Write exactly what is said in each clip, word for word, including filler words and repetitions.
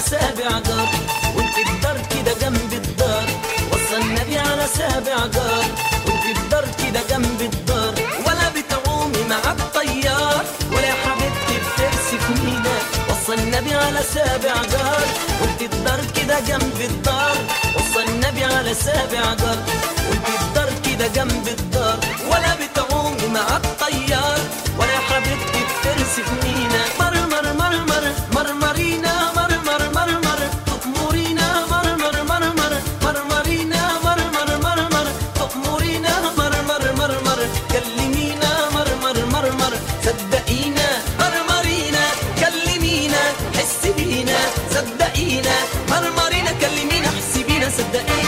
سابع جار، وانت الدار كده جنب الدار، وصى النبي على سابع جار، وانت الدار كده جنب الدار، ولا بتعومي مع الطيار، ولا يا حبيبتي بترسي في مينا، وصى النبي على سابع جار، وانت الدار كده جنب الدار، وصى النبي على سابع جار، وانت الدار كده جنب الدار، ولا بتعومي مع الطيار، ولا يا حبيبتي بترسي في مينا، مرمر مرمر مرمرينا مرمر مرمر تأمرينا مرمر مرمر مرمرينا مرمر مرمر تأمرينا مرمر مرمر كلمينا مرمر مرمر صدقينا مرمرينا كلمينا حسي بينا صدقينا مرمرينا كلمينا حسي بينا صدقينا.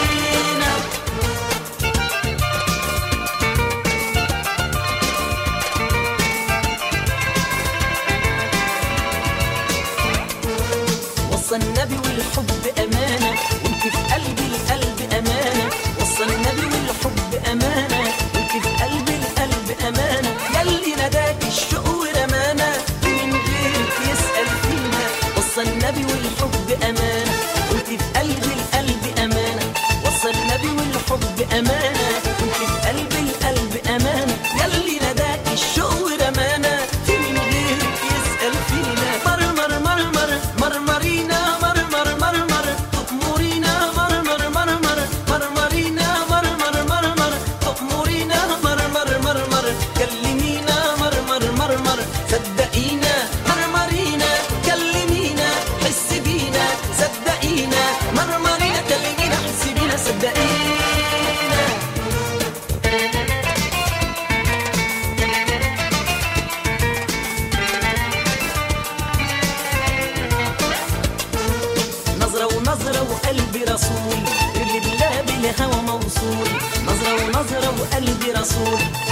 وصى النبي والحب أمانة، وانت في قلبي القلب أمانة، وصى النبي والحب أمانة، وانت في قلبي القلب أمانة، ياللي نداك الشوق ورمانة، من غيرك يسأل فينا، وصى النبي والحب أمانة، وانت في قلبي القلب أمانة، وصى النبي والحب أمانة، وانت في قلبي القلب أمانة، ياللي نداك الشوق ورمانة، من غيرك يسأل فينا، مرمر مرمر مرمرينا مرمر مرمر تأمرينا مرمر مرمر مرمرينا مرمر مرمر تأمرينا مرمر مرمر كلمينا مرمر مرمر صدقينا مرمرينا كلمينا حس بينا صدقينا مرمرينا كلمينا حس بينا صدقينا. نظرة ونظرة وقلبي رسول، اللي بالله بالهوى موصول، نظرة ونظرة وقلبي رسول،